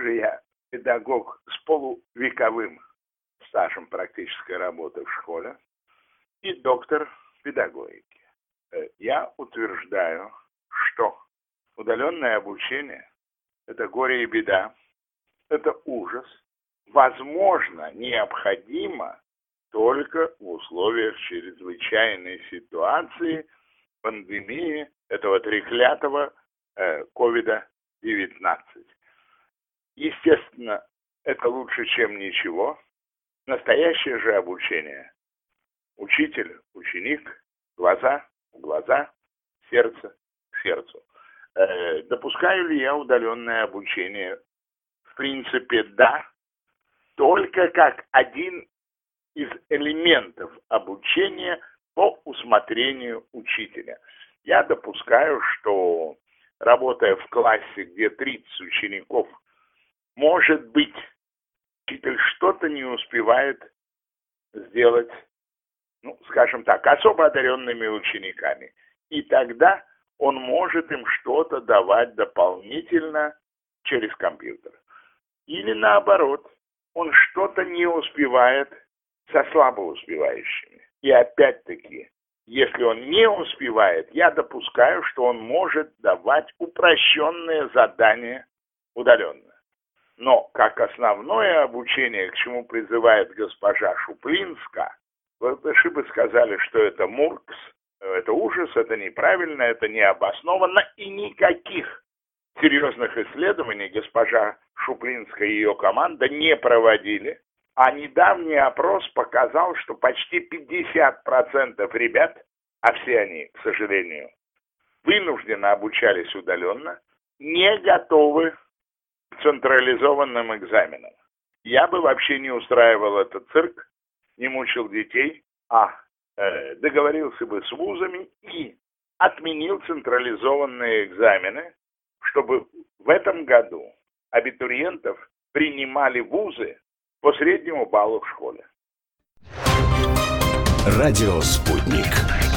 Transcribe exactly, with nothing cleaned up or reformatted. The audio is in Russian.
же я педагог с полувековым стажем практической работы в школе и доктор педагогики. Я утверждаю, что удаленное обучение – это горе и беда, это ужас, возможно, необходимо только в условиях чрезвычайной ситуации, пандемии этого треклятого э, ковид девятнадцать. Естественно, это лучше, чем ничего. Настоящее же обучение. Учитель, ученик, глаза в глаза, сердце к сердцу. Э, допускаю ли я удаленное обучение? В принципе, да. Только как один из элементов обучения по усмотрению учителя. Я допускаю, что, работая в классе, где тридцать учеников, может быть, учитель что-то не успевает сделать, ну, скажем так, особо одаренными учениками. И тогда он может им что-то давать дополнительно через компьютер. Или наоборот, он что-то не успевает со слабо успевающими. И опять-таки, если он не успевает, я допускаю, что он может давать упрощенные задания удаленно. Но как основное обучение, к чему призывает госпожа Шуплинска, вы бы сказали, что это муркс, это ужас, это неправильно, это необоснованно, и никаких серьезных исследований госпожа Шуплинская и ее команда не проводили. А недавний опрос показал, что почти пятьдесят процентов ребят, а все они, к сожалению, вынужденно обучались удаленно, не готовы к централизованным экзаменам. Я бы вообще не устраивал этот цирк, не мучил детей, а э, договорился бы с вузами и отменил централизованные экзамены, чтобы в этом году абитуриентов принимали вузы по среднему баллу в школе. Радио «Спутник».